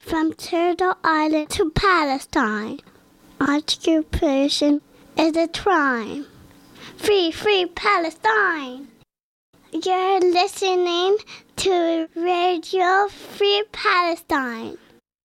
from Turtle Island to Palestine. Occupation is a crime. Free, free Palestine! You're listening to Radio Free Palestine.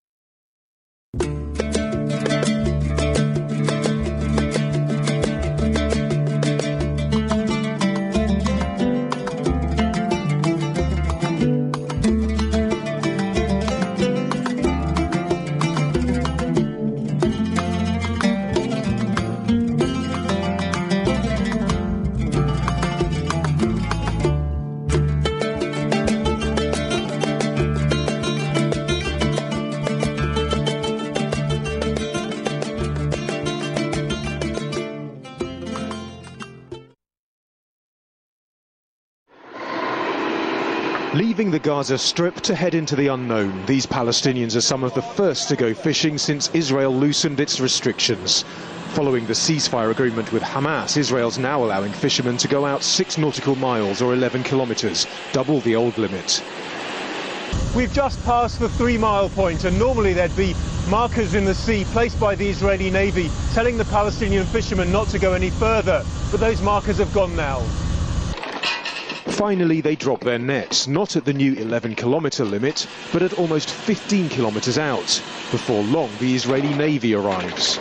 Leaving the Gaza Strip to head into the unknown, these Palestinians are some of the first to go fishing since Israel loosened its restrictions. Following the ceasefire agreement with Hamas, Israel's now allowing fishermen to go out 6 nautical miles or 11 kilometres, double the old limit. We've just passed the 3-mile point, and normally there'd be markers in the sea placed by the Israeli Navy telling the Palestinian fishermen not to go any further, but those markers have gone now. Finally, they drop their nets, not at the new 11-kilometre limit, but at almost 15 kilometres out. Before long, the Israeli Navy arrives.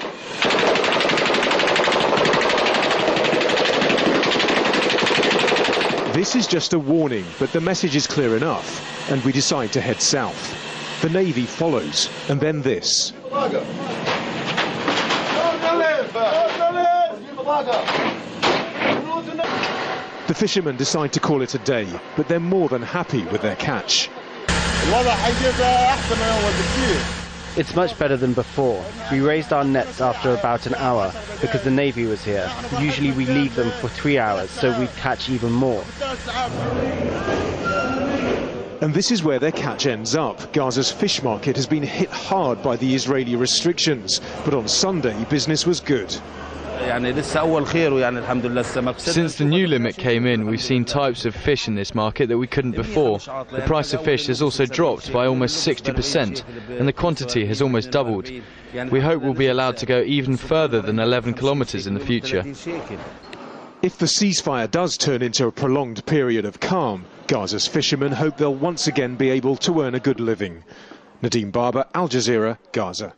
This is just a warning, but the message is clear enough, and we decide to head south. The Navy follows, and then this. The fishermen decide to call it a day, but they're more than happy with their catch. It's much better than before. We raised our nets after about an hour because the Navy was here. Usually we leave them for 3 hours, so we'd catch even more. And this is where their catch ends up. Gaza's fish market has been hit hard by the Israeli restrictions, but on Sunday business was good. Since the new limit came in, we've seen types of fish in this market that we couldn't before. The price of fish has also dropped by almost 60%, and the quantity has almost doubled. We hope we'll be allowed to go even further than 11 kilometres in the future. If the ceasefire does turn into a prolonged period of calm, Gaza's fishermen hope they'll once again be able to earn a good living. Nadeem Barber, Al Jazeera, Gaza.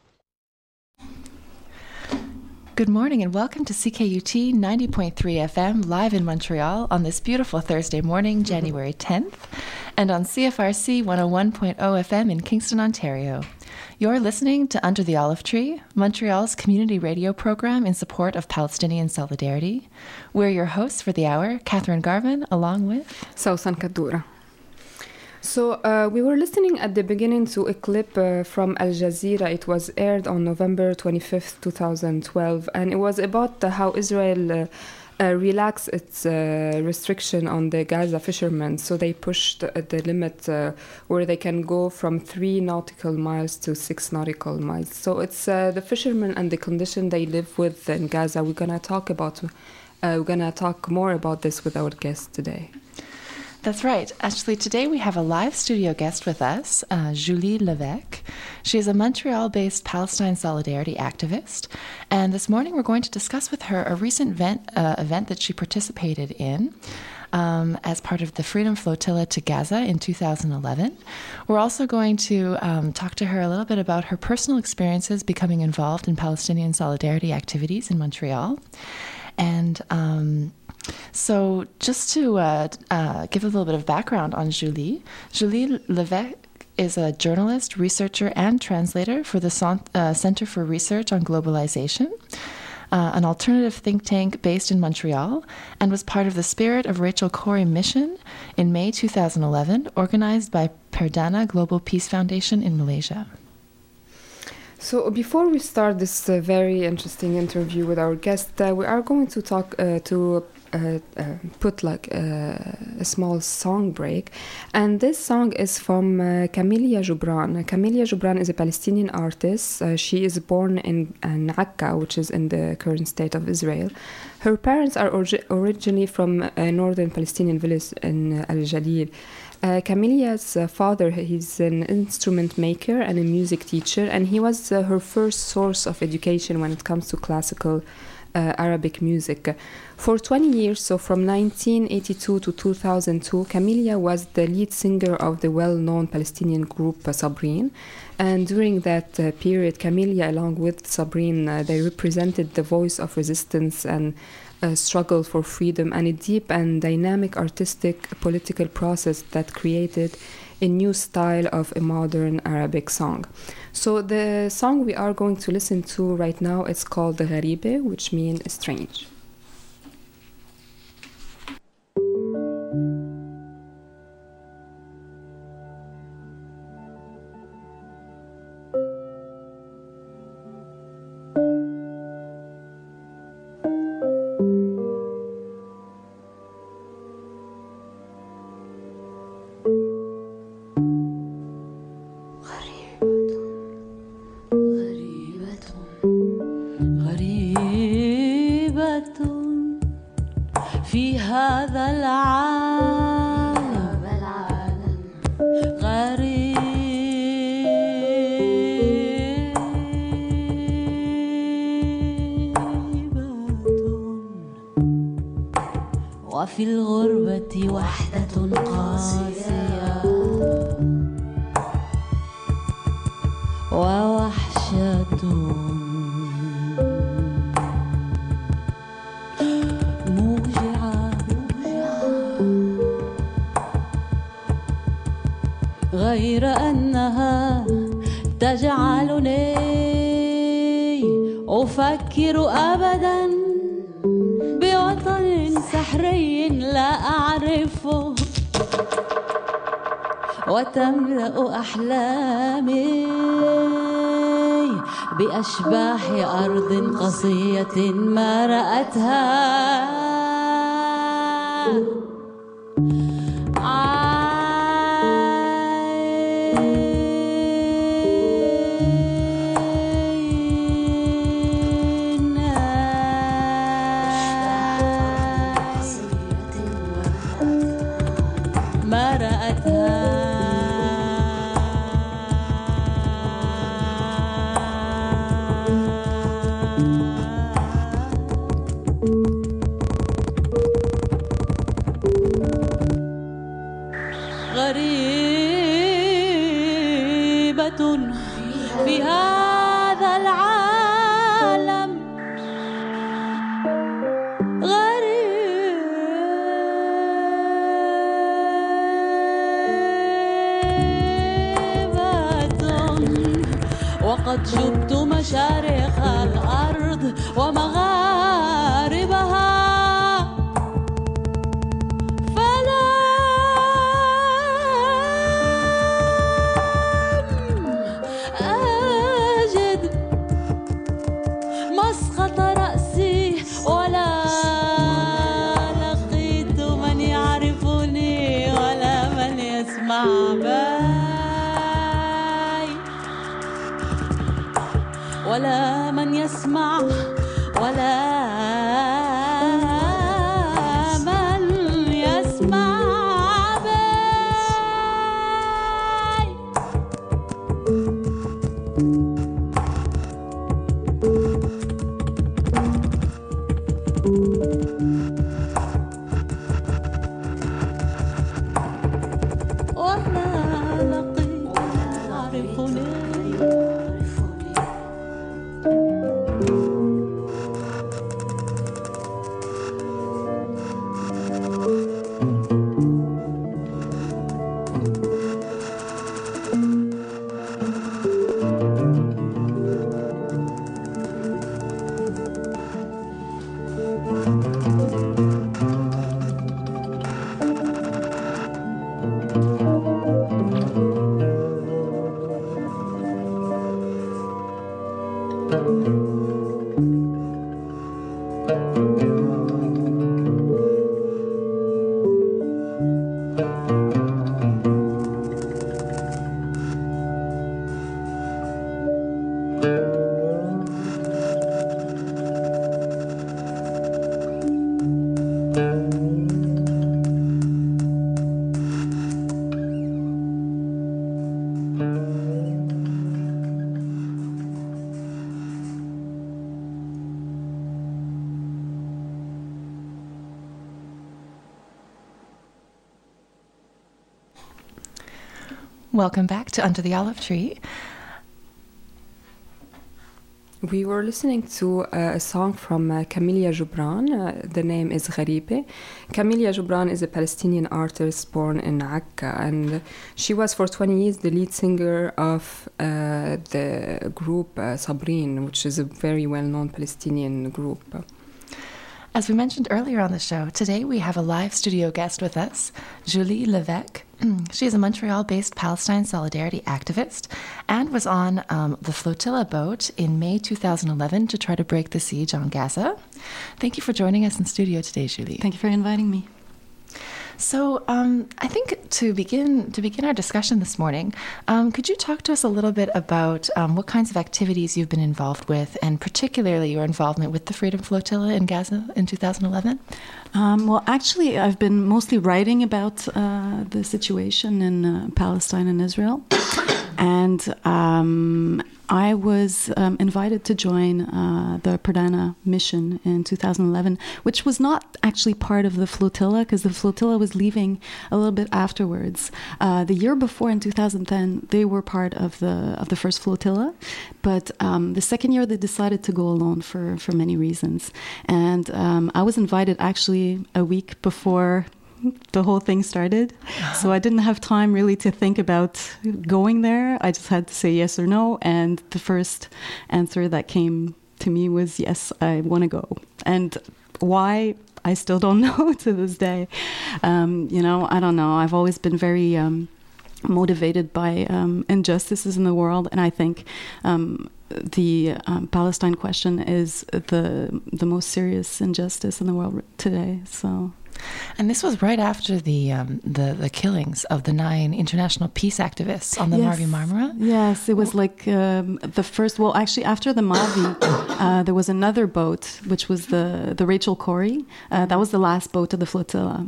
Good morning and welcome to CKUT 90.3 FM live in Montreal on this beautiful Thursday morning, January 10th, and on CFRC 101.0 FM in Kingston, Ontario. You're listening to Under the Olive Tree, Montreal's community radio program in support of Palestinian solidarity. We're your hosts for the hour, Catherine Garvin, along with Sausan Kaddoura. So we were listening at the beginning to a clip from Al Jazeera. It was aired on November 25th, 2012, and it was about how Israel relaxed its restriction on the Gaza fishermen. So they pushed the limit where they can go from 3 nautical miles to 6 nautical miles. So it's the fishermen and the condition they live with in Gaza. We're gonna talk more about this with our guest today. That's right. Actually, today we have a live studio guest with us, Julie Levesque. She is a Montreal-based Palestine solidarity activist. And this morning we're going to discuss with her a recent event that she participated in as part of the Freedom Flotilla to Gaza in 2011. We're also going to talk to her a little bit about her personal experiences becoming involved in Palestinian solidarity activities in Montreal. And so just to give a little bit of background on Julie Levesque is a journalist, researcher, and translator for the Center for Research on Globalization, an alternative think tank based in Montreal, and was part of the Spirit of Rachel Corrie mission in May 2011, organized by Perdana Global Peace Foundation in Malaysia. So before we start this very interesting interview with our guest, we are going to talk put like a small song break, and this song is from Camelia Joubran. Camelia Joubran is a Palestinian artist. She is born in Akka, which is in the current state of Israel. Her parents are originally from a northern Palestinian village in Al Jalil. Camilia's father, he's an instrument maker and a music teacher, and he was her first source of education when it comes to classical Arabic music. For 20 years, so from 1982 to 2002, Camilia was the lead singer of the well-known Palestinian group Sabreen. And during that period, Camilia, along with Sabreen, they represented the voice of resistance and struggle for freedom, and a deep and dynamic artistic political process that created a new style of a modern Arabic song. So the song we are going to listen to right now is called Gharibe, which means strange. في هذا العالم غريبة وفي الغربة وحدة قاسية ووحشة غير أنها تجعلني أفكر أبدا بوطن سحري لا أعرفه وتملأ أحلامي بأشباح أرض قصية ما رأتها في هذا العالم غريبة وقد شبت مشارق الأرض ومغاربها ولا من يسمع ولا من يسمع Welcome back to Under the Olive Tree. We were listening to a song from Camilla Joubran. The name is Gharibe. Camilla Joubran is a Palestinian artist born in Akka, and she was for 20 years the lead singer of the group Sabrin, which is a very well-known Palestinian group. As we mentioned earlier on the show, today we have a live studio guest with us, Julie Levesque. She is a Montreal-based Palestine Solidarity activist and was on the flotilla boat in May 2011 to try to break the siege on Gaza. Thank you for joining us in studio today, Julie. Thank you for inviting me. So I think to begin our discussion this morning, could you talk to us a little bit about what kinds of activities you've been involved with, and particularly your involvement with the Freedom Flotilla in Gaza in 2011? Well, actually, I've been mostly writing about the situation in Palestine and Israel. And I was invited to join the Perdana mission in 2011, which was not actually part of the flotilla, because the flotilla was leaving a little bit afterwards. The year before, in 2010, they were part of the first flotilla, but the second year they decided to go alone for many reasons. And I was invited actually a week before the whole thing started. So I didn't have time really to think about going there. I just had to say yes or no. And the first answer that came to me was, yes, I want to go. And why, I still don't know to this day. I don't know. I've always been very motivated by injustices in the world. And I think the Palestine question is the most serious injustice in the world today. So. And this was right after the killings of the 9 international peace activists on the Mavi Marmara? Yes, it was like the first, well, actually after the Mavi, there was another boat, which was the Rachel Corrie. That was the last boat of the flotilla.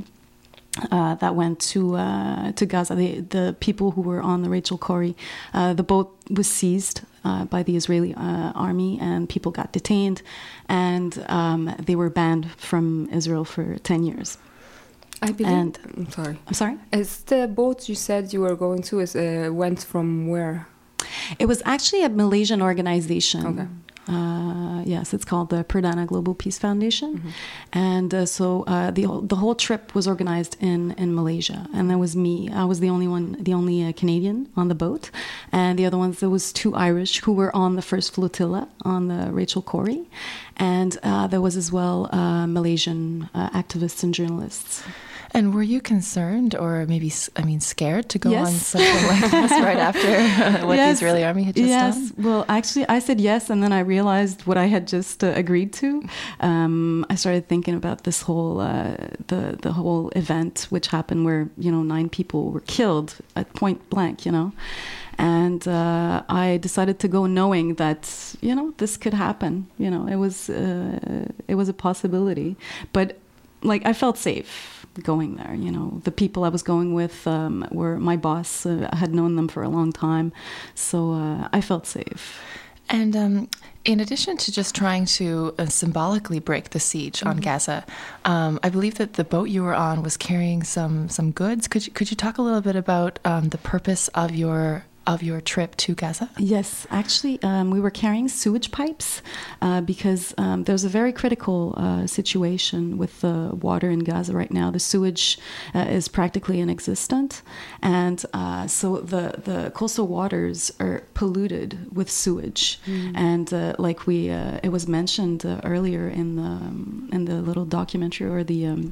That went to Gaza. The people who were on the Rachel Corrie, the boat was seized by the Israeli army, and people got detained, and they were banned from Israel for 10 years. I believe. I'm sorry. Is the boat you said you were going to went from where? It was actually a Malaysian organization. Okay. Yes, it's called the Perdana Global Peace Foundation. Mm-hmm. And so the whole trip was organized in Malaysia. And that was me. I was the only Canadian on the boat. And the other ones, there was 2 Irish who were on the first flotilla on the Rachel Corrie. And there was as well Malaysian activists and journalists. And were you concerned or maybe, scared to go on something like this right after what the Israeli army had just done? Yes. Well, actually, I said yes, and then I realized what I had just agreed to. I started thinking about this whole, the whole event which happened where, 9 people were killed at point blank, And I decided to go knowing that, this could happen. It was a possibility. But, I felt safe going there. The people I was going with were my boss. I had known them for a long time. So I felt safe. And in addition to just trying to symbolically break the siege on Gaza, I believe that the boat you were on was carrying some goods. Could you talk a little bit about the purpose of your trip to Gaza? Yes, actually, we were carrying sewage pipes because there's a very critical situation with the water in Gaza right now. The sewage is practically inexistent, and so the coastal waters are polluted with sewage. And it was mentioned earlier in the little documentary or the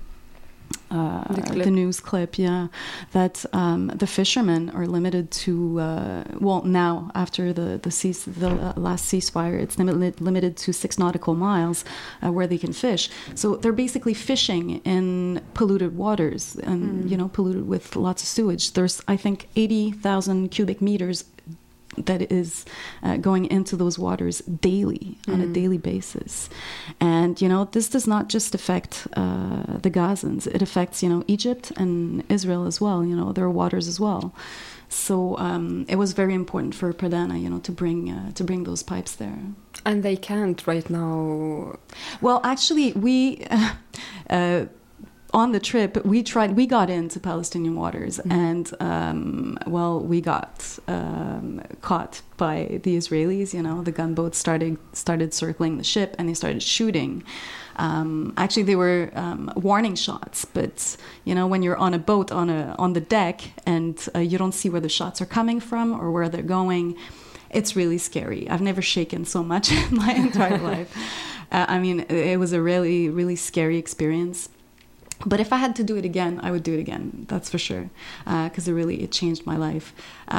news clip, that the fishermen are limited to, now after the last ceasefire, it's limited to 6 nautical miles where they can fish. So they're basically fishing in polluted waters and, polluted with lots of sewage. There's, I think, 80,000 cubic meters that is going into those waters daily, on a daily basis. And, this does not just affect the Gazans. It affects, Egypt and Israel as well, their waters as well. So it was very important for Perdana, to bring those pipes there. And they can't right now. Well, actually, we... on the trip, we got into Palestinian waters, and we got caught by the Israelis. You know, the gunboats started circling the ship, and they started shooting. Actually, they were warning shots, but you know, when you're on a boat on the deck and you don't see where the shots are coming from or where they're going, it's really scary. I've never shaken so much in my entire life. I mean, it was a really, really scary experience. But if I had to do it again, I would do it again. That's for sure, because it changed my life.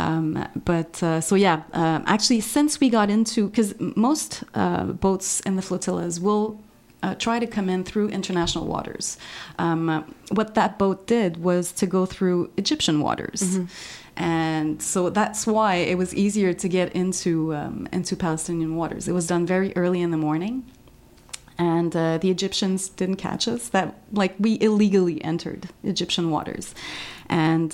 Actually, since we got into, because most boats in the flotillas will try to come in through international waters. What that boat did was to go through Egyptian waters. Mm-hmm. And so that's why it was easier to get into Palestinian waters. It was done very early in the morning. And the Egyptians didn't catch us. We illegally entered Egyptian waters. And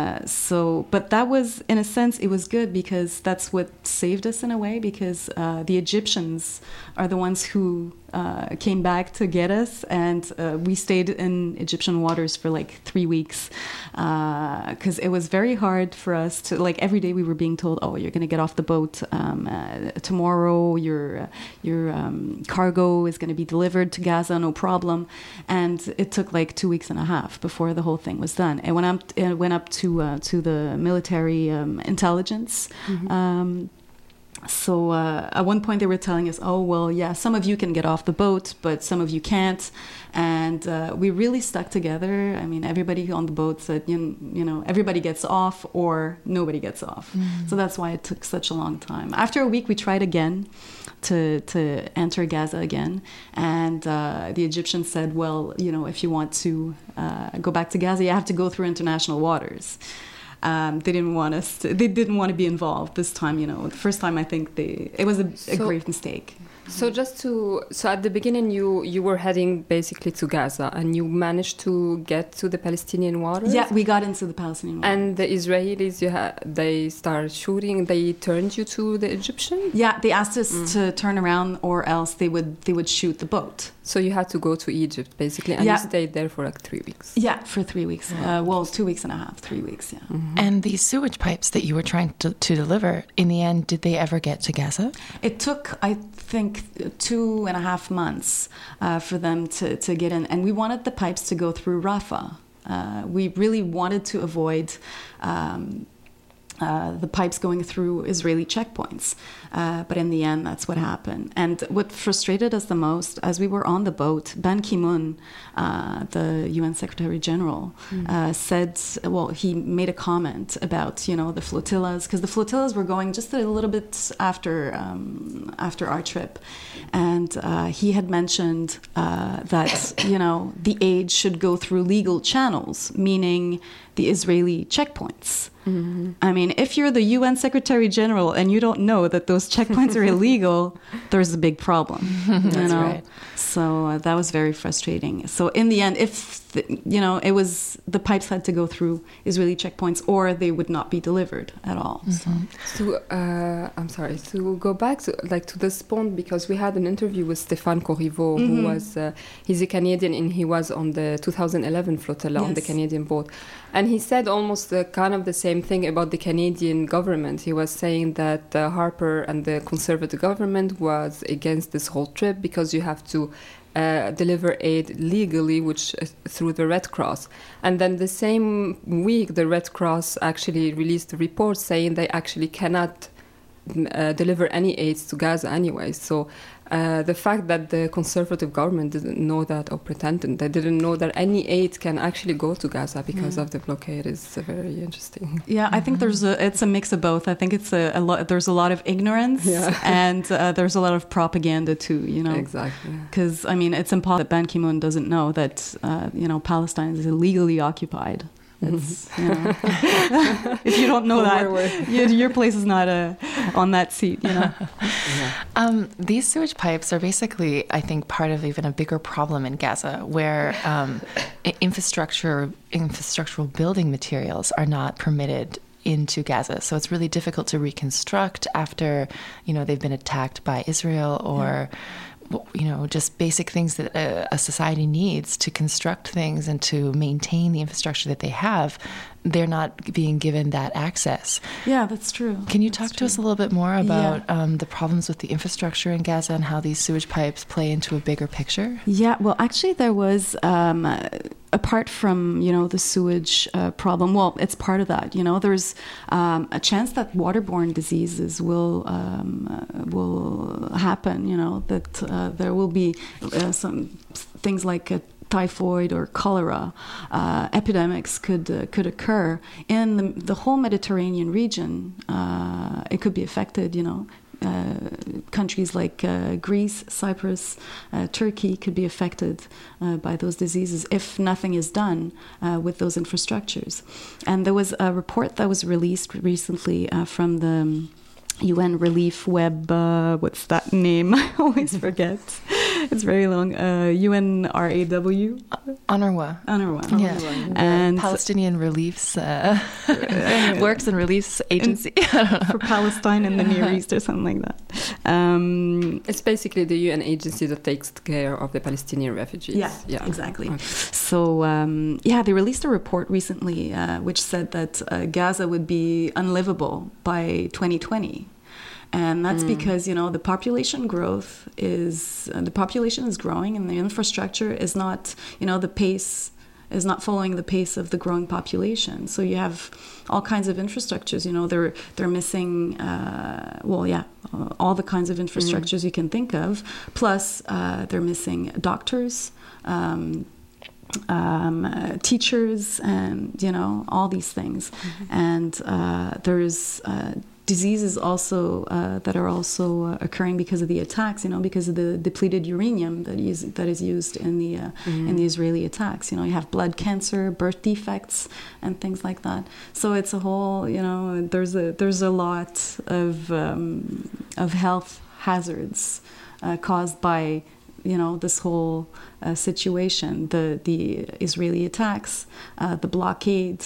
but that was, in a sense, it was good because that's what saved us in a way, because the Egyptians are the ones who came back to get us, and we stayed in Egyptian waters for like 3 weeks because it was very hard for us to, like, every day we were being told, oh, you're going to get off the boat tomorrow, your cargo is going to be delivered to Gaza, no problem. And it took like 2 weeks and a half before the whole thing was done. It went up to the military intelligence. Mm-hmm. So at one point they were telling us, oh, well, yeah, some of you can get off the boat, but some of you can't. And we really stuck together. I mean, everybody on the boat said, you know, everybody gets off or nobody gets off. Mm-hmm. So that's why it took such a long time. After a week, we tried again to enter Gaza again. And the Egyptians said, well, you know, if you want to go back to Gaza, you have to go through international waters. They didn't want us to, they didn't want to be involved this time, you know. The first time, I think it was a grave mistake. So at the beginning you were heading basically to Gaza, and you managed to get to the Palestinian waters? Yeah, we got into the Palestinian waters. And the Israelis, they started shooting, they turned you to the Egyptians? Yeah, they asked us to turn around, or else they would shoot the boat. So you had to go to Egypt, basically, and you stayed there for like 3 weeks? Yeah, for 3 weeks. 2 weeks and a half, 3 weeks, yeah. Mm-hmm. And these sewage pipes that you were trying to deliver, in the end, did they ever get to Gaza? It took, I think, 2.5 months for them to get in. And we wanted the pipes to go through Rafah. We really wanted to avoid the pipes going through Israeli checkpoints. But in the end, that's what happened. And what frustrated us the most, as we were on the boat, Ban Ki-moon, the UN Secretary General, said, well, he made a comment about, you know, the flotillas, because the flotillas were going just a little bit after our trip. And he had mentioned that, you know, the aid should go through legal channels, meaning the Israeli checkpoints. Mm-hmm. I mean, if you're the UN Secretary General and you don't know that those checkpoints are illegal, there's a big problem. That's right. So that was very frustrating. So in the end, it was the pipes had to go through Israeli checkpoints, or they would not be delivered at all. Mm-hmm. So I'm sorry to go back to this point, because we had an interview with Stéphane Corriveau, who was he's a Canadian, and he was on the 2011 flotilla on the Canadian boat, and he said almost kind of the same thing about the Canadian government. He was saying that Harper and the Conservative government was against this whole trip because you have to deliver aid legally, which through the Red Cross. And then the same week, the Red Cross actually released a report saying they actually cannot deliver any aids to Gaza anyway. So the fact that the Conservative government didn't know that, or pretended they didn't know that any aid can actually go to Gaza because of the blockade, is very interesting. Yeah, I think it's a mix of both. I think it's a lot. There's a lot of ignorance, and there's a lot of propaganda too. You know, exactly. Because I mean, it's impossible that Ban Ki-moon doesn't know that Palestine is illegally occupied. It's, you know, if you don't know that, your place is not on that seat, you know. These sewage pipes are basically, I think, part of even a bigger problem in Gaza, where infrastructural building materials are not permitted into Gaza. So it's really difficult to reconstruct after, they've been attacked by Israel or just basic things that a society needs to construct things and to maintain the infrastructure that they have, they're not being given that access. Yeah, that's true. Can you talk to us a little bit more about the problems with the infrastructure in Gaza and how these sewage pipes play into a bigger picture? Yeah, well, actually, there was, apart from, the sewage problem, well, it's part of that. There's a chance that waterborne diseases will happen, that there will be some things like typhoid or cholera epidemics could occur in the whole Mediterranean region. It could be affected, countries like Greece, Cyprus, Turkey could be affected by those diseases if nothing is done with those infrastructures. And there was a report that was released recently from the UN Relief Web, what's that name? I always forget. It's very long. UNRAW. UNRWA. Yeah. And Palestinian Reliefs Works and Reliefs Agency for Palestine and the Near East or something like that. It's basically the UN agency that takes care of the Palestinian refugees. Yeah, exactly. Okay. So they released a report recently which said that Gaza would be unlivable by 2020. And that's because, the population growth the population is growing and the infrastructure is not, the pace is not following the pace of the growing population. So you have all kinds of infrastructures, they're missing, all the kinds of infrastructures you can think of. Plus, they're missing doctors, teachers, and, all these things. And there's diseases also that are also occurring because of the attacks, because of the depleted uranium that is used in the Israeli attacks. You have blood cancer, birth defects, and things like that. So it's a whole, there's a lot of health hazards caused by this whole situation, the Israeli attacks, the blockade,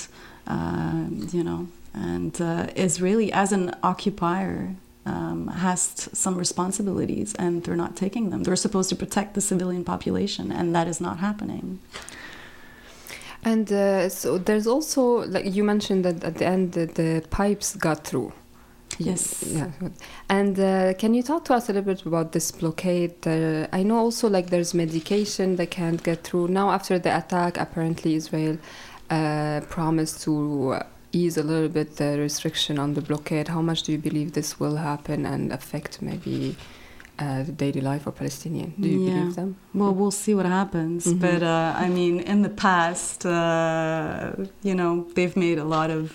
and Israeli, as an occupier, has some responsibilities, and they're not taking them. They're supposed to protect the civilian population, and that is not happening. And so there's also, like you mentioned, that at the end the pipes got through. Yes. Yeah. And can you talk to us a little bit about this blockade? I know also there's medication that can't get through. Now after the attack, apparently Israel promised to ease a little bit the restriction on the blockade. How much do you believe this will happen and affect maybe the daily life of Palestinians? Do you believe them? Well, we'll see what happens. Mm-hmm. But in the past, they've made a lot of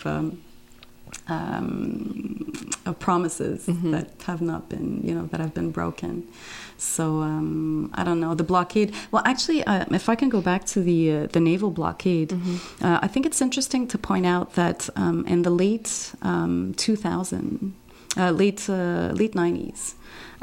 promises that have not been, that have been broken. So I don't know, the blockade. Well, actually, if I can go back to the naval blockade, I think it's interesting to point out that in the late 90s,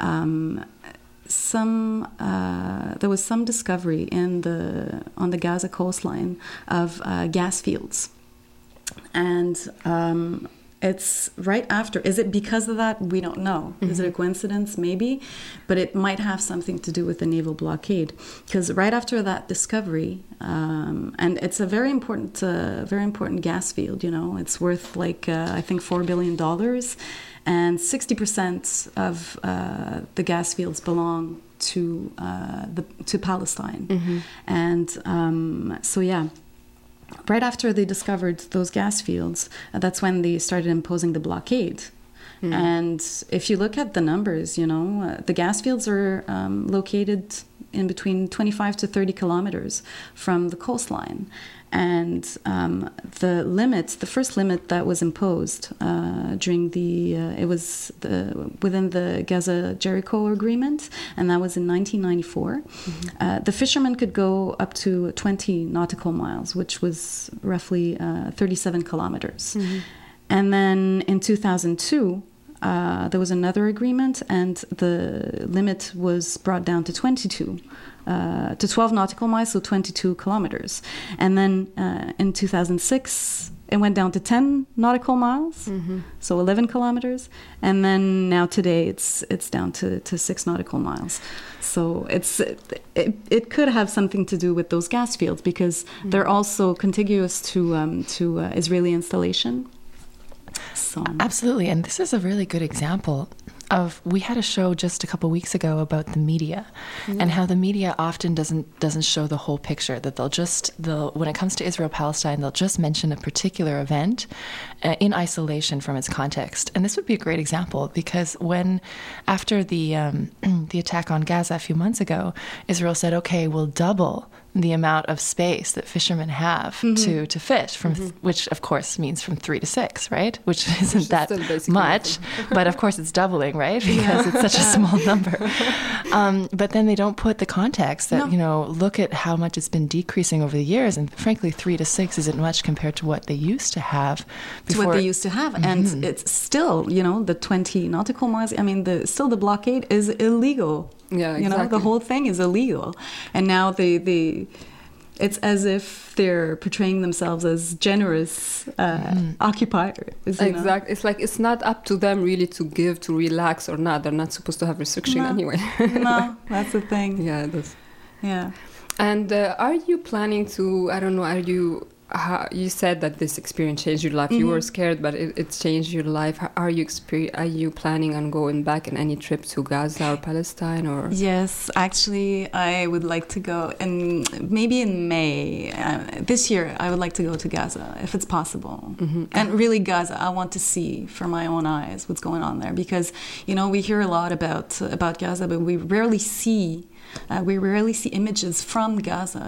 there was some discovery on the Gaza coastline of gas fields, and it's right after. Is it because of that? We don't know. Is it a coincidence? Maybe. But it might have something to do with the naval blockade. Because right after that discovery, and it's a very important gas field, it's worth I think $4 billion. And 60% of the gas fields belong to Palestine. And so, yeah. Right after they discovered those gas fields, that's when they started imposing the blockade. And if you look at the numbers, the gas fields are located in between 25 to 30 kilometers from the coastline. And the first limit that was imposed during within the Gaza-Jericho agreement, and that was in 1994. The fishermen could go up to 20 nautical miles, which was roughly 37 kilometers. And then in 2002, there was another agreement, and the limit was brought down to 12 nautical miles, so 22 kilometers. And then in 2006, it went down to 10 nautical miles, so 11 kilometers, and then now today it's down to 6 nautical miles. So it could have something to do with those gas fields, because they're also contiguous to Israeli installation. So. Absolutely, and this is a really good example of, we had a show just a couple weeks ago about the media and how the media often doesn't show the whole picture, that they'll when it comes to Israel-Palestine, they'll just mention a particular event in isolation from its context. And this would be a great example, because after the attack on Gaza a few months ago, Israel said, okay, we'll double the amount of space that fishermen have to fish, which of course means from 3 to 6, right? Which isn't that much, but of course it's doubling, right? Because it's such a small number. But then they don't put the context that, look at how much it's been decreasing over the years. And frankly, 3 to 6 isn't much compared to what they used to have before. To what they used to have. And it's still, the 20 nautical miles, still the blockade is illegal. Yeah, exactly. The whole thing is illegal. And now it's as if they're portraying themselves as generous occupiers. Exactly. It's like, it's not up to them really to give, to relax or not. They're not supposed to have restriction anyway. No, that's the thing. Yeah, it is. Yeah. And are you planning to, I don't know, you said that this experience changed your life. You were scared, but it changed your life. Are you planning on going back in any trip to Gaza or Palestine? Or Yes, actually, I would like to go, and maybe in May this year. I would like to go to Gaza if it's possible. And really, Gaza, I want to see for my own eyes what's going on there, because we hear a lot about Gaza, but we rarely see images from Gaza.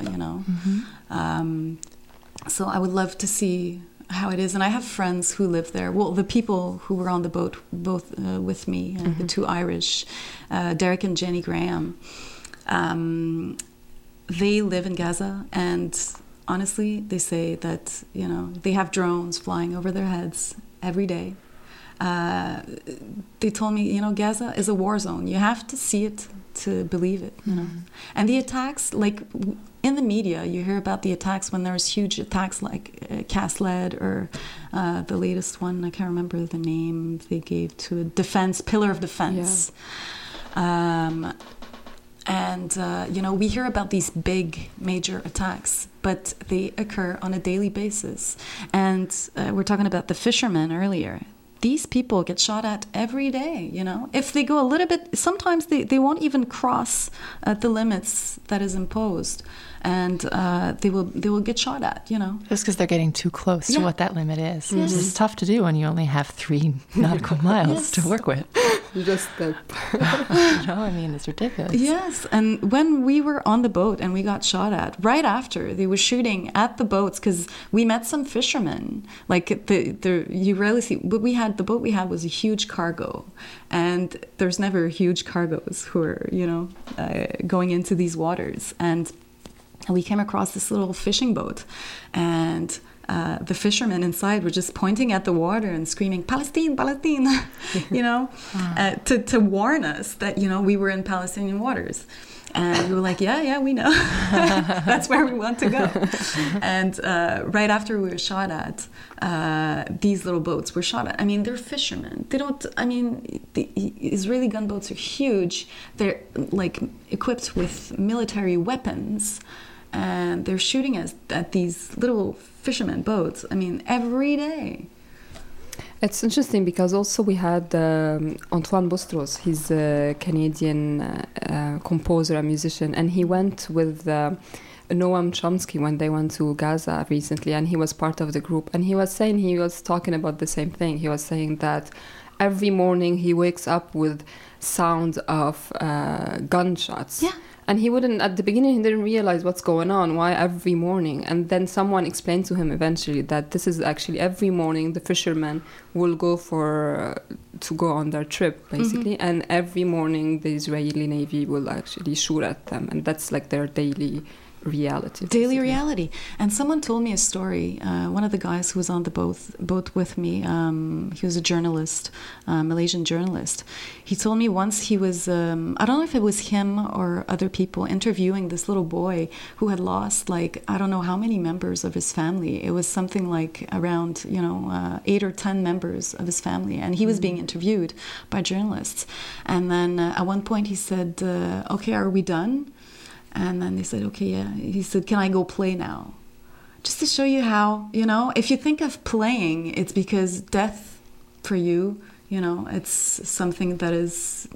So I would love to see how it is. And I have friends who live there. Well, the people who were on the boat both with me, the 2 Irish, Derek and Jenny Graham, they live in Gaza. And honestly, they say that, they have drones flying over their heads every day. They told me, Gaza is a war zone. You have to see it to believe it, And the attacks, like in the media, you hear about the attacks when there's huge attacks like Cast Lead, or the latest one, I can't remember the name they gave to a pillar of defense. Yeah. We hear about these big major attacks, but they occur on a daily basis. And we're talking about the fishermen earlier. These people get shot at every day, If they go a little bit, sometimes they won't even cross the limits that is imposed. And they will get shot at, Just because they're getting too close to what that limit is. Yes. It's tough to do when you only have 3 nautical miles to work with. Just that. It's ridiculous. Yes, and when we were on the boat and we got shot at, right after, they were shooting at the boats, because we met some fishermen. Like, you rarely see, but the boat we had was a huge cargo. And there's never huge cargoes who are, going into these waters. And we came across this little fishing boat, and the fishermen inside were just pointing at the water and screaming, Palestine, Palestine, to warn us that, we were in Palestinian waters. And we were like, yeah, we know. That's where we want to go. And right after we were shot at, these little boats were shot at. They're fishermen. The Israeli gunboats are huge. They're like equipped with military weapons. And they're shooting at these little fishermen boats, every day. It's interesting because also we had Antoine Bostros. He's a Canadian composer and musician, and he went with Noam Chomsky when they went to Gaza recently, and he was part of the group. And he was talking about the same thing. He was saying that every morning he wakes up with sounds of gunshots. Yeah. And at the beginning, he didn't realize what's going on, why every morning. And then someone explained to him eventually that this is actually every morning the fishermen will go to go on their trip, basically. And every morning the Israeli Navy will actually shoot at them. And that's like their daily reality. Daily basically. reality. And someone told me a story. One of the guys who was on the boat with me, he was a journalist, Malaysian journalist. He told me once he was, I don't know if it was him or other people, interviewing this little boy who had lost, like, I don't know how many members of his family. It was something like around, 8 or 10 members of his family. And he was being interviewed by journalists. And then at one point he said, okay, are we done? And then they said, okay, yeah. He said, can I go play now? Just to show you how, if you think of playing, it's because death for you, it's something that is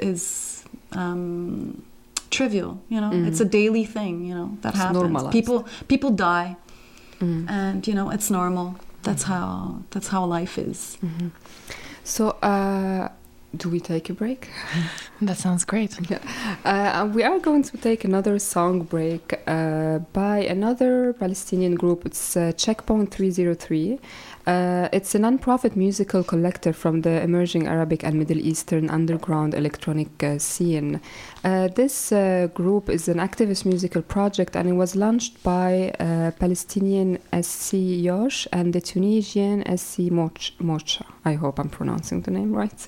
trivial, it's a daily thing, that happens. Normalized. People die, and, it's normal. That's how life is. Mm-hmm. So, do we take a break? That sounds great. Yeah. We are going to take another song break by another Palestinian group. It's Checkpoint 303. It's a non-profit musical collective from the emerging Arabic and Middle Eastern underground electronic scene. This group is an activist musical project, and it was launched by Palestinian SC Yosh and the Tunisian SC Mocha. I hope I'm pronouncing the name right.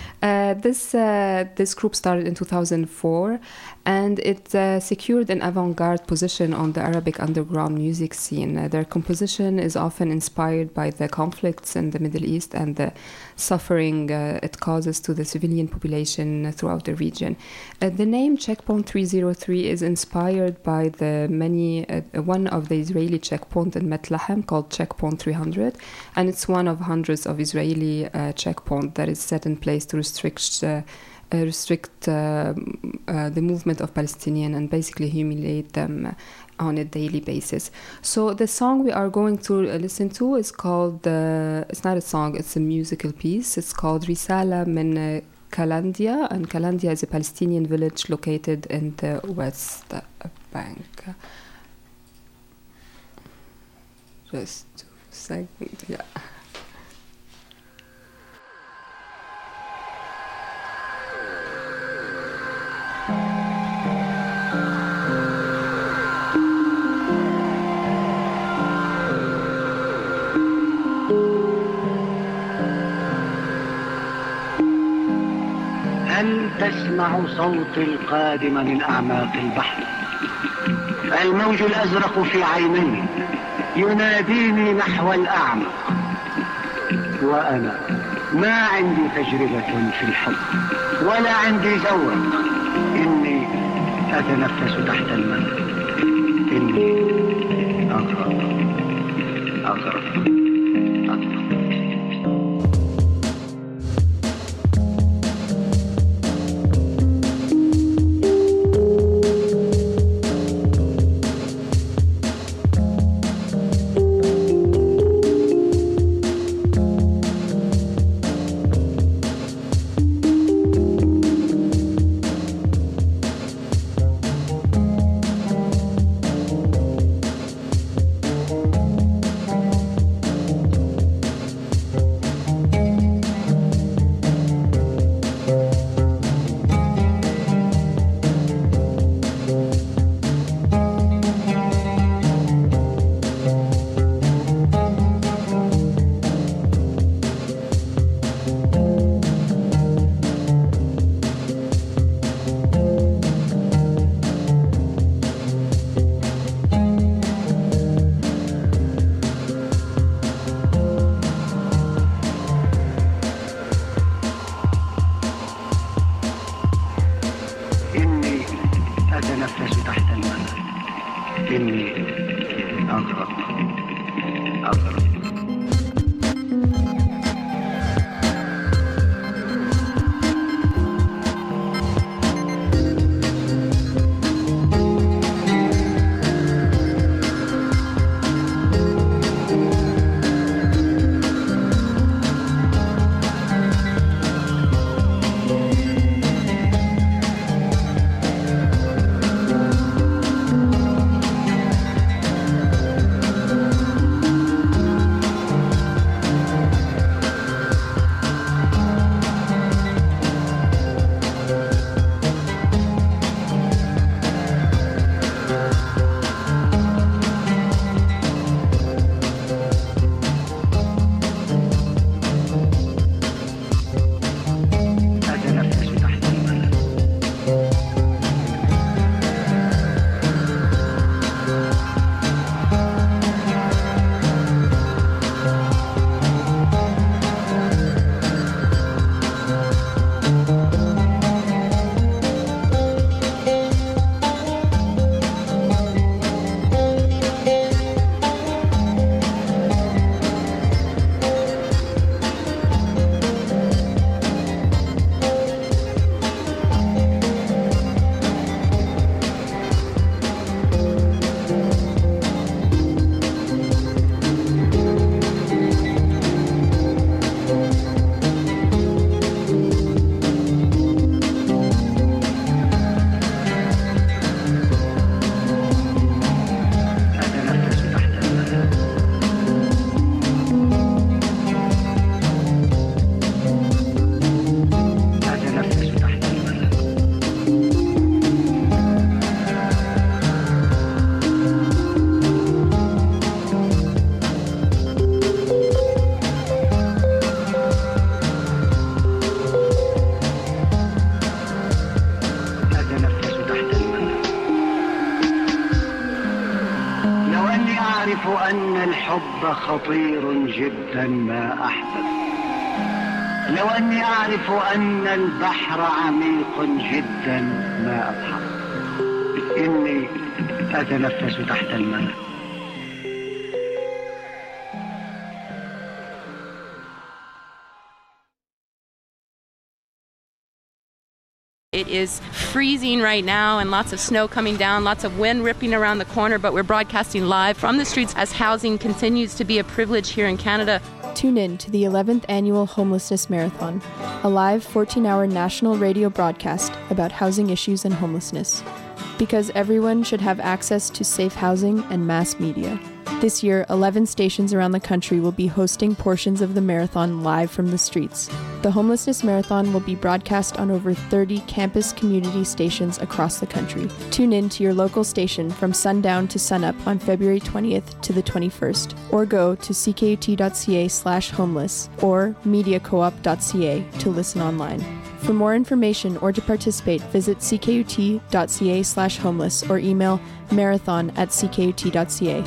This group started in 2004, and it secured an avant-garde position on the Arabic underground music scene. Their composition is often inspired by the conflicts in the Middle East and the suffering it causes to the civilian population throughout the region. The name Checkpoint 303 is inspired by the one of the Israeli checkpoints in Bethlehem called Checkpoint 300, and it's one of hundreds of Israeli checkpoints that is set in place to restrict the movement of Palestinians and basically humiliate them on a daily basis. So the song we are going to listen to is called, it's not a song, it's a musical piece. It's called Risala min Kalandia, and Kalandia is a Palestinian village located in the West Bank. Just a second, yeah. هل تسمع صوتي القادم من أعماق البحر؟ الموج الأزرق في عيني يناديني نحو الأعمق، وأنا ما عندي تجربة في الحب ولا عندي ذوق. إني أتنفس تحت الماء، إني أغرق أغرق. الحب خطير جدا ما أحبب. لو أني أعرف أن البحر عميق جدا ما أضحك. إني أتنفس تحت الماء. It is freezing right now and lots of snow coming down, lots of wind ripping around the corner, but we're broadcasting live from the streets as housing continues to be a privilege here in Canada. Tune in to the 11th Annual Homelessness Marathon, a live 14-hour national radio broadcast about housing issues and homelessness. Because everyone should have access to safe housing and mass media. This year, 11 stations around the country will be hosting portions of the marathon live from the streets. The Homelessness Marathon will be broadcast on over 30 campus community stations across the country. Tune in to your local station from sundown to sunup on February 20th to the 21st, or go to ckut.ca/homeless or mediacoop.ca to listen online. For more information or to participate, visit ckut.ca/homeless or email marathon@ckut.ca.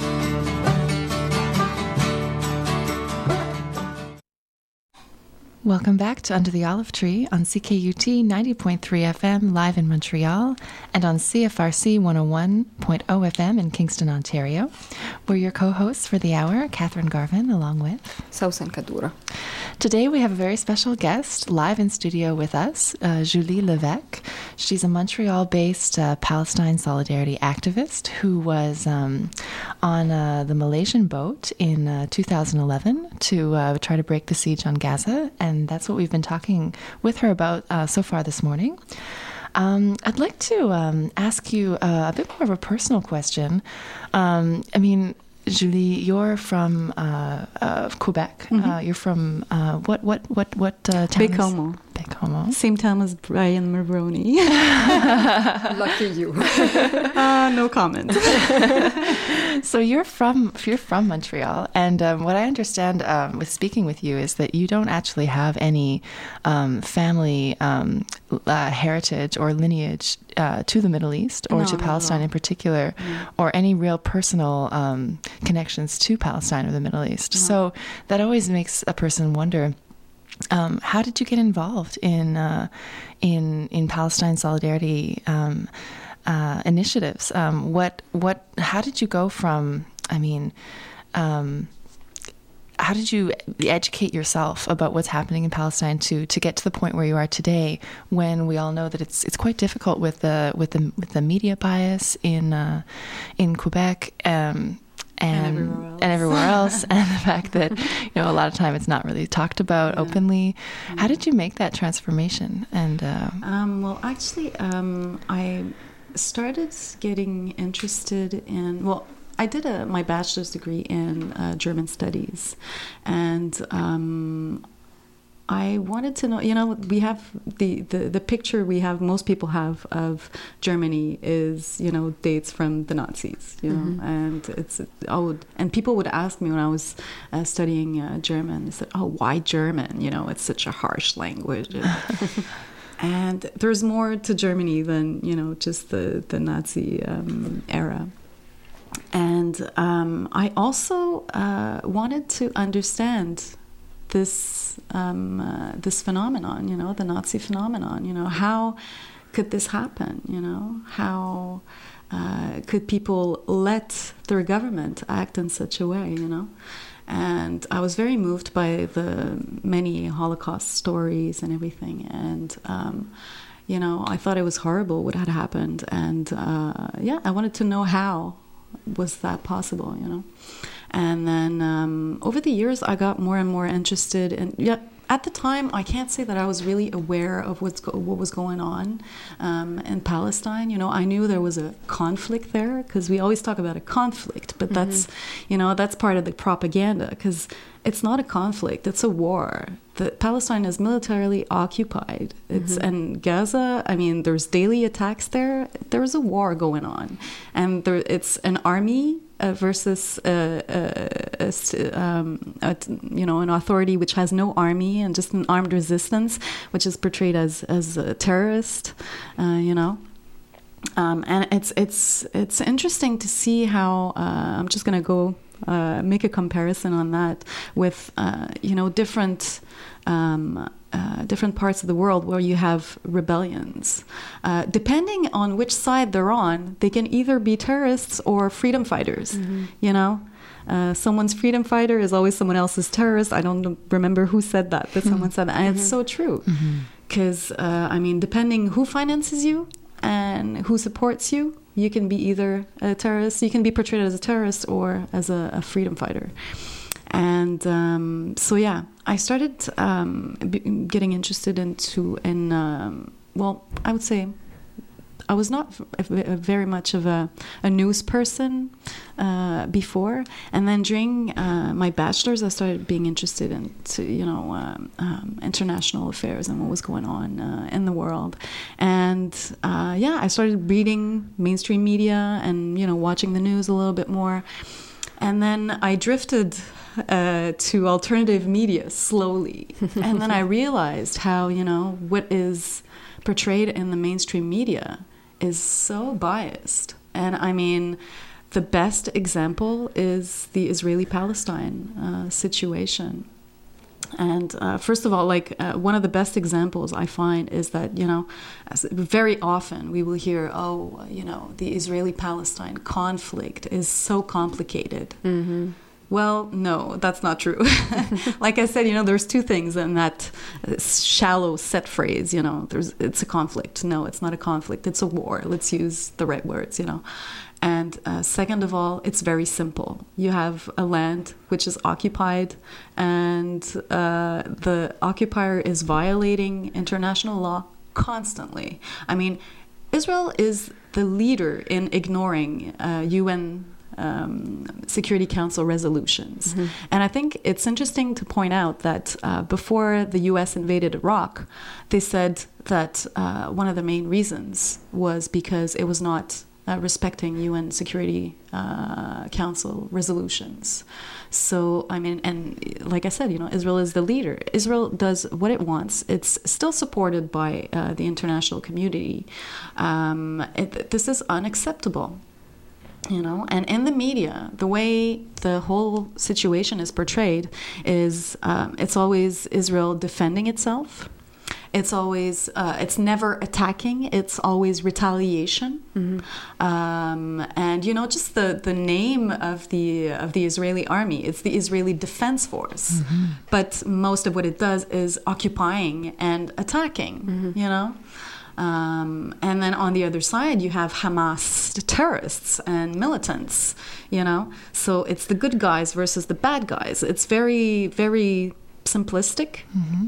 Welcome back to Under the Olive Tree on CKUT 90.3 FM live in Montreal and on CFRC 101.0 FM in Kingston, Ontario. We're your co-hosts for the hour, Catherine Garvin, along with Sausan Kadura. Today we have a very special guest live in studio with us, Julie Levesque. She's a Montreal-based Palestine Solidarity activist who was on the Malaysian boat in 2011 to try to break the siege on Gaza, and that's what we've been talking with her about so far this morning. I'd like to ask you a bit more of a personal question. Julie, you're from Quebec. Mm-hmm. You're from what town? Baie-Comeau. Baie-Comeau. Same town as Brian Mulroney. Lucky you. No comment. So you're from Montreal, and what I understand with speaking with you is that you don't actually have any family heritage or lineage to the Middle East or to Palestine in particular, or any real personal connections to Palestine or the Middle East. No. So that always makes a person wonder. How did you get involved in Palestine solidarity initiatives? How did you go from? How did you educate yourself about what's happening in Palestine to get to the point where you are today, when we all know that it's quite difficult with the media bias in Quebec. And everywhere else, and the fact that a lot of time it's not really talked about openly. How did you make that transformation? And I started getting interested in I did my bachelor's degree in German studies, and I wanted to know, we have the picture most people have of Germany is, dates from the Nazis, and and people would ask me when I was studying German, they said, oh, why German? It's such a harsh language. And there's more to Germany than, just the Nazi era. And I also wanted to understand this phenomenon, the Nazi phenomenon. How could this happen? How could people let their government act in such a way? And I was very moved by the many Holocaust stories and everything. And I thought it was horrible what had happened. And I wanted to know how was that possible, And then over the years, I got more and more interested in. At the time, I can't say that I was really aware of what was going on in Palestine. I knew there was a conflict there, because we always talk about a conflict, but that's part of the propaganda, because it's not a conflict; it's a war. Palestine is militarily occupied. And Gaza. There's daily attacks there. There's a war going on, and it's an army versus an authority which has no army and just an armed resistance, which is portrayed as a terrorist, and it's interesting to see how I'm just going to go make a comparison on that with, different parts of the world where you have rebellions. Depending on which side they're on, they can either be terrorists or freedom fighters, someone's freedom fighter is always someone else's terrorist. I don't remember who said that, but someone said that. And it's so true. Because, depending who finances you and who supports you, you can be either a terrorist, you can be portrayed as a terrorist or as a freedom fighter. And I started getting interested in I would say I was not very much of a news person before, and then during my bachelor's, I started being interested in international affairs and what was going on in the world, and I started reading mainstream media and watching the news a little bit more, and then I drifted to alternative media slowly, and then I realized how what is portrayed in the mainstream media is so biased. And the best example is the Israeli-Palestine situation. And first of all, one of the best examples I find is that, very often we will hear, the Israeli-Palestine conflict is so complicated. Mm-hmm. Well, no, that's not true. Like I said, there's two things in that shallow set phrase, it's a conflict. No, it's not a conflict. It's a war. Let's use the right words, And second of all, it's very simple. You have a land which is occupied, and the occupier is violating international law constantly. Israel is the leader in ignoring UN Security Council resolutions. Mm-hmm. And I think it's interesting to point out that before the U.S. invaded Iraq, they said that one of the main reasons was because it was not respecting UN Security Council resolutions. So, and like I said, Israel is the leader. Israel does what it wants. It's still supported by the international community. This is unacceptable. And in the media, the way the whole situation is portrayed is it's always Israel defending itself. It's always it's never attacking. It's always retaliation. Mm-hmm. And just the name of the Israeli army, it's the Israeli Defense Force. Mm-hmm. But most of what it does is occupying and attacking. Mm-hmm. And then on the other side, you have Hamas terrorists and militants, So it's the good guys versus the bad guys. It's very, very simplistic,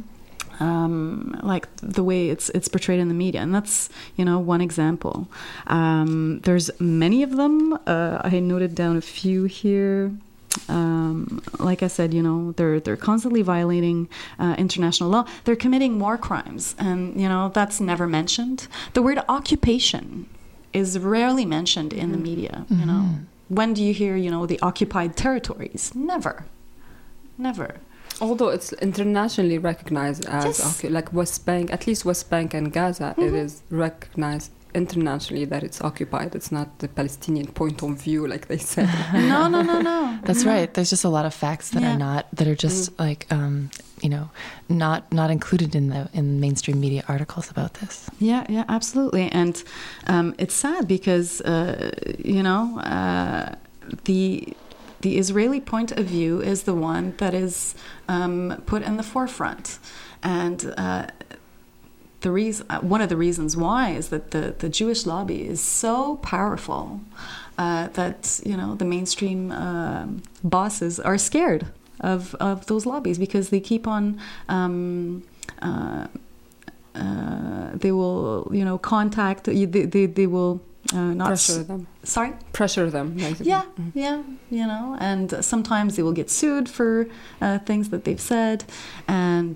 like the way it's portrayed in the media. And that's, one example. There's many of them. I noted down a few here. Like I said, they're constantly violating international law. They're committing war crimes, and that's never mentioned. The word occupation is rarely mentioned in the media. When do you hear the occupied territories? Never. Although it's internationally recognized as like West Bank, at least West Bank and Gaza, it is recognized internationally that it's occupied. It's not the Palestinian point of view, like they said. No. That's right. There's just a lot of facts that are just not included in mainstream media articles about this. Yeah, absolutely. And it's sad because the Israeli point of view is the one that is put in the forefront, and one of the reasons why is that the Jewish lobby is so powerful that the mainstream bosses are scared of those lobbies, because they keep on they will contact they will not pressure them. Sorry? Pressure them. Basically. Yeah, and sometimes they will get sued for things that they've said, and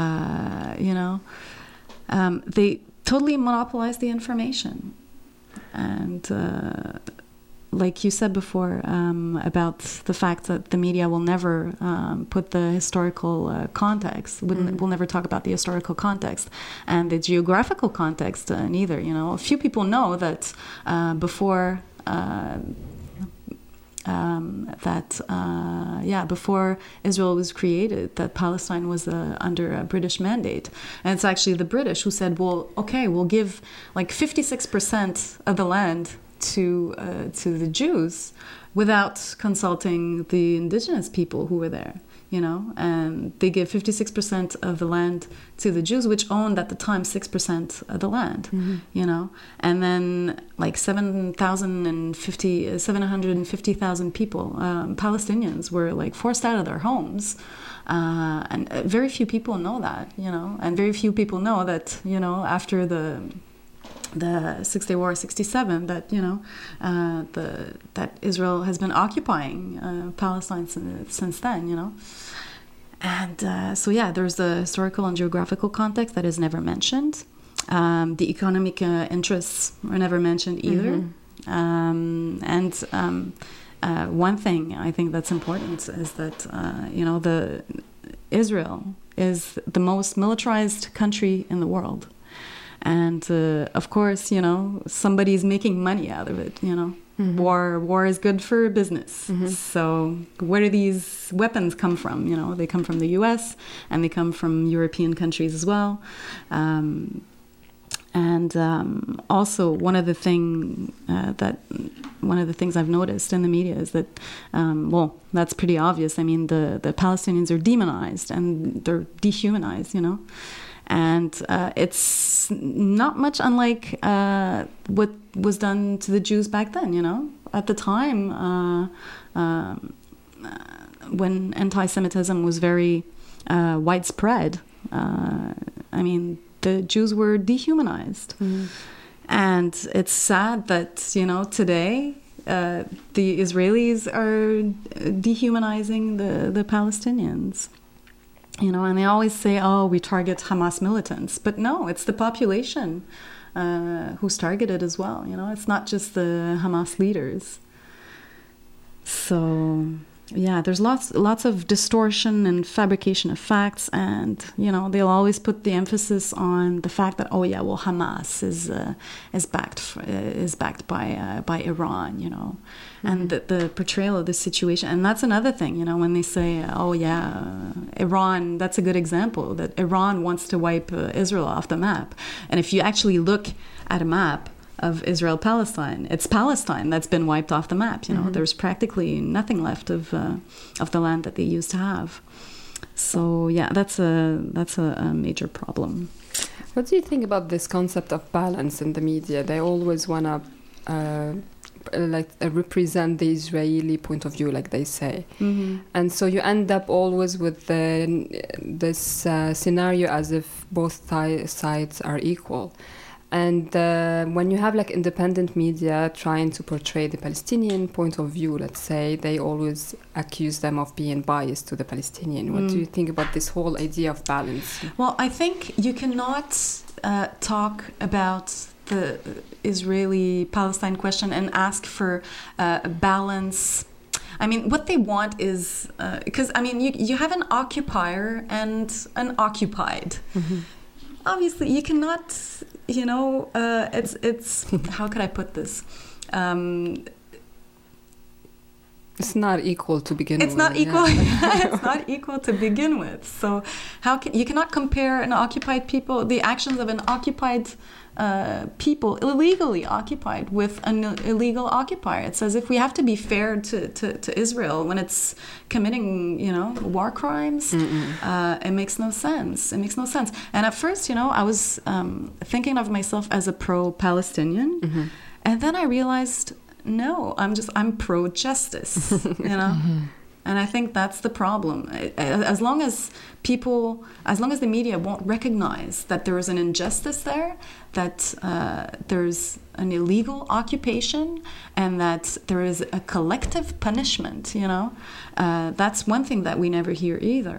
they totally monopolize the information. And like you said before about the fact that the media will never put the historical context, will never talk about the historical context and the geographical context neither. A few people know that before before Israel was created, that Palestine was under a British mandate. And it's actually the British who said, well, okay, we'll give like 56% of the land to the Jews without consulting the indigenous people who were there. And they give 56% of the land to the Jews, which owned at the time 6% of the land, and then like 750,000 people, Palestinians, were like forced out of their homes. And very few people know that, and very few people know that, after the Six Day War, 67, that that Israel has been occupying Palestine since then, and there's the historical and geographical context that is never mentioned. The economic interests are never mentioned either. One thing I think that's important is that Israel is the most militarized country in the world. And of course, somebody's making money out of it. War is good for business. So where do these weapons come from? They come from the U.S. and they come from European countries as well. Also, one of the things I've noticed in the media is that, that's pretty obvious. I mean, the Palestinians are demonized and they're dehumanized. And it's not much unlike what was done to the Jews back then, At the time, when anti-Semitism was very widespread, the Jews were dehumanized. And it's sad that, today, the Israelis are dehumanizing the Palestinians. And they always say, oh, we target Hamas militants. But no, it's the population who's targeted as well. It's not just the Hamas leaders. So, there's lots of distortion and fabrication of facts. And, they'll always put the emphasis on the fact that, Hamas is backed by Iran, and the portrayal of the situation. And that's another thing, when they say, Iran, that's a good example, that Iran wants to wipe Israel off the map. And if you actually look at a map of Israel-Palestine, it's Palestine that's been wiped off the map. There's practically nothing left of the land that they used to have. So that's a major problem. What do you think about this concept of balance in the media? They always want to represent the Israeli point of view, like they say. And so you end up always with this scenario as if both sides are equal. And when you have independent media trying to portray the Palestinian point of view, let's say, they always accuse them of being biased to the Palestinian. What do you think about this whole idea of balance? Well, I think you cannot talk about the Israeli-Palestine question and ask for balance. I mean, what they want is, because, you have an occupier and an occupied. Obviously, you cannot... it's how could I put this? It's not equal to begin with. It's not equal. It's not equal to begin with. So you cannot compare an occupied people, the actions of an occupied people, illegally occupied, with an illegal occupier. It's as if we have to be fair to Israel when it's committing, war crimes. It makes no sense. And at first, I was thinking of myself as a pro-Palestinian, and then I realized, no, I'm pro-justice, And I think that's the problem. As long as the media won't recognize that there is an injustice there, that there's an illegal occupation, and that there is a collective punishment, that's one thing that we never hear either,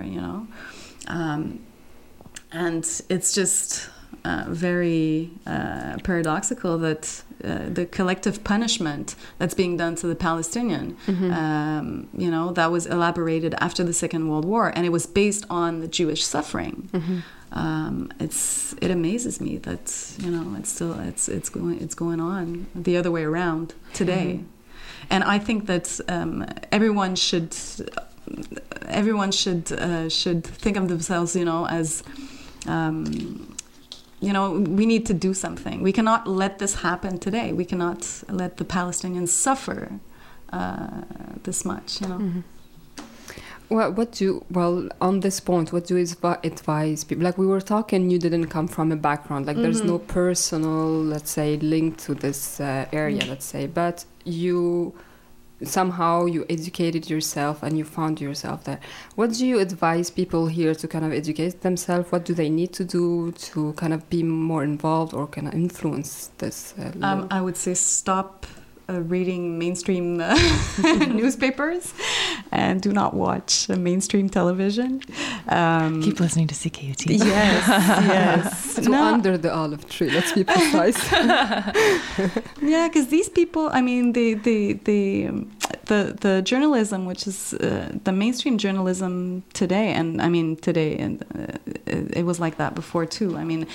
and it's just very paradoxical that the collective punishment that's being done to the Palestinian, that was elaborated after the Second World War, and it was based on the Jewish suffering. It amazes me that it's going on the other way around today. And I think that everyone should think of themselves, as we need to do something. We cannot let this happen today. We cannot let the Palestinians suffer this much. Mm-hmm. Well, on this point, what do you advise people? Like we were talking, you didn't come from a background, like there's no personal, let's say, link to this area, let's say, but you educated yourself and you found yourself there. What do you advise people here to kind of educate themselves? What do they need to do to kind of be more involved or kind of influence this? I would say stop reading mainstream newspapers and do not watch mainstream television. Keep listening to CKUT. Yes. So under the olive tree, let's be precise. Yeah, because these people, I mean, the journalism, which is the mainstream journalism today, and I mean today, and it was like that before too. I mean,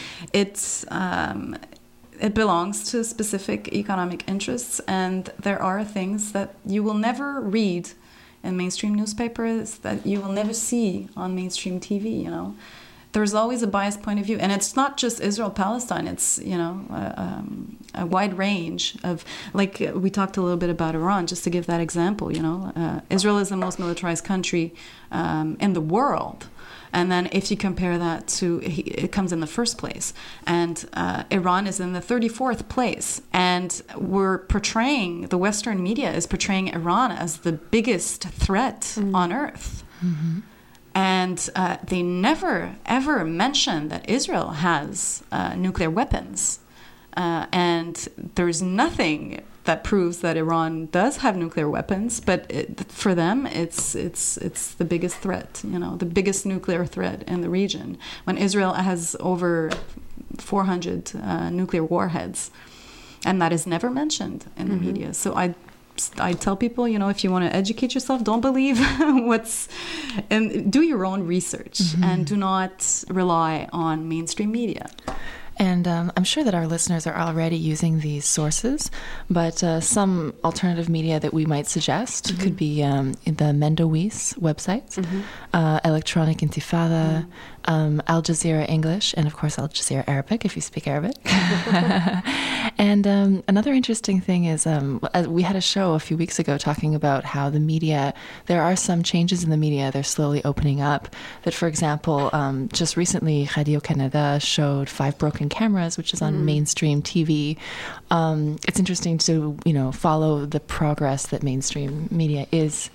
it belongs to specific economic interests, and there are things that you will never read in mainstream newspapers that you will never see on mainstream TV, There's always a biased point of view, and it's not just Israel-Palestine, it's, a wide range of, like we talked a little bit about Iran, just to give that example, Israel is the most militarized country in the world. And then if you compare that to, it comes in the first place. And Iran is in the 34th place. And the Western media is portraying Iran as the biggest threat on earth. Mm-hmm. And they never, ever mention that Israel has nuclear weapons. And there's nothing that proves that Iran does have nuclear weapons, but for them, it's the biggest threat, the biggest nuclear threat in the region. When Israel has over 400 nuclear warheads, and that is never mentioned in the media. So I tell people, if you want to educate yourself, don't believe and do your own research, and do not rely on mainstream media. And I'm sure that our listeners are already using these sources, but some alternative media that we might suggest could be the Mendowis website, Electronic Intifada, Al Jazeera English, and of course Al Jazeera Arabic, if you speak Arabic. And another interesting thing is we had a show a few weeks ago talking about how the media, there are some changes in the media, they're slowly opening up. That, for example, just recently, Radio Canada showed 5 Broken Cameras, which is on mainstream TV. It's interesting to, follow the progress that mainstream media is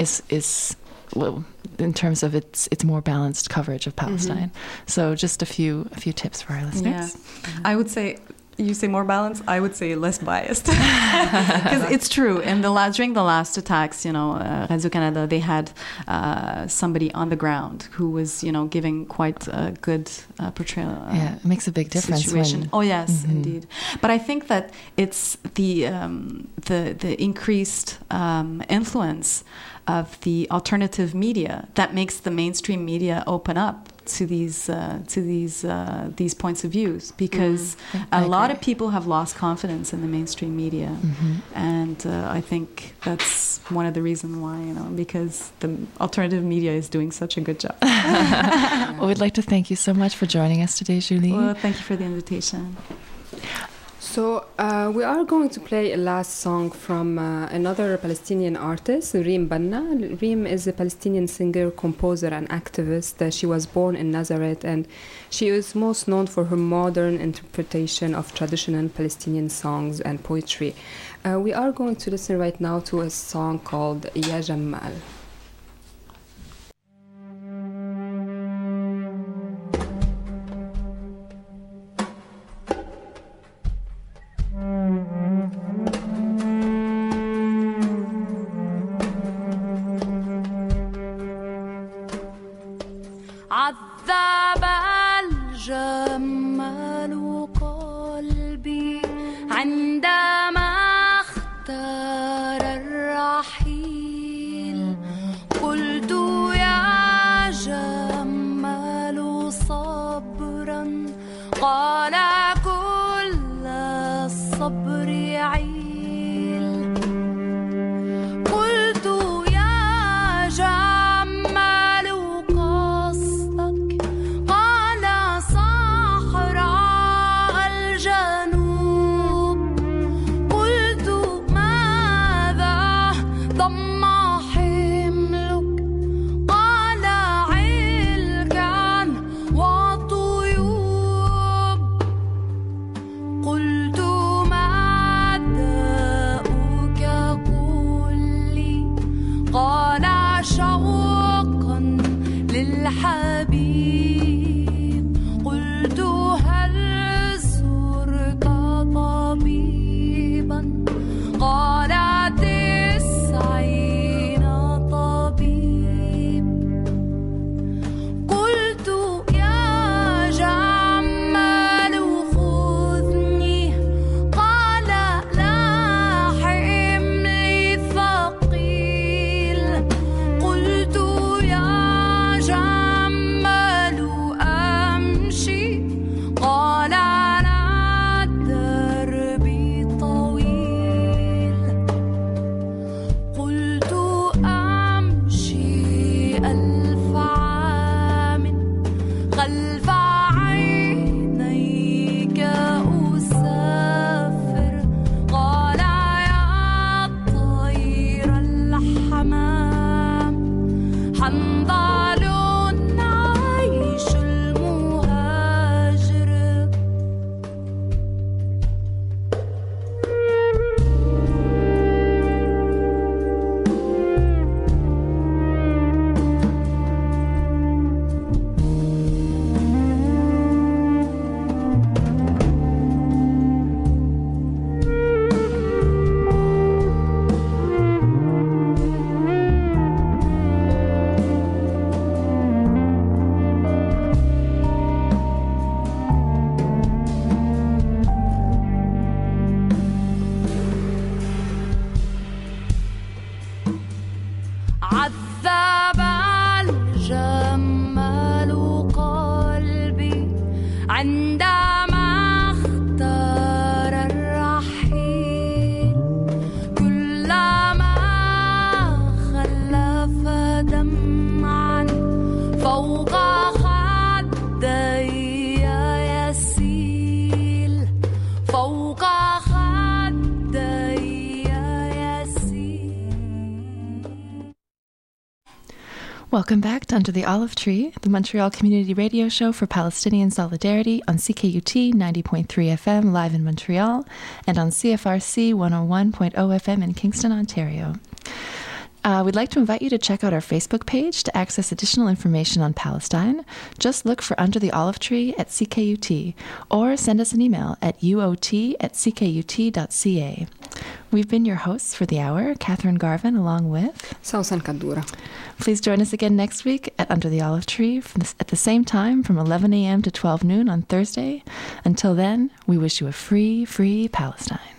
well, in terms of its more balanced coverage of Palestine. So just a few tips for our listeners. Yeah. I would say, you say more balanced, I would say less biased. Because it's true. During the last attacks, Radio Canada, they had somebody on the ground who was, giving quite a good portrayal. Yeah, it makes a big difference. Situation. Oh, yes, indeed. But I think that it's the increased influence of the alternative media that makes the mainstream media open up to these points of views, because a lot of people have lost confidence in the mainstream media, and I think that's one of the reasons why, because the alternative media is doing such a good job. Well, we'd like to thank you so much for joining us today, Julie. Well, thank you for the invitation. So we are going to play a last song from another Palestinian artist, Reem Banna. Reem is a Palestinian singer, composer, and activist. She was born in Nazareth, and she is most known for her modern interpretation of traditional Palestinian songs and poetry. We are going to listen right now to a song called Ya Jamal. عذب الجمال قلبي عندما اختار الرحيل قلت يا جمال صبرا قال كل الصبر عيل عندما اختار الرحيل كلما خلف دمعا فوق خدي يسيل فوق خدي يسيل. Welcome back to Under the Olive Tree, the Montreal Community Radio Show for Palestinian Solidarity on CKUT 90.3 FM live in Montreal and on CFRC 101.0 FM in Kingston, Ontario. We'd like to invite you to check out our Facebook page to access additional information on Palestine. Just look for Under the Olive Tree at CKUT or send us an email at uot@ckut.ca. We've been your hosts for the hour, Catherine Garvin, along with Sausan Kadura. Please join us again next week at Under the Olive Tree at the same time from 11 a.m. to 12 noon on Thursday. Until then, we wish you a free, free Palestine.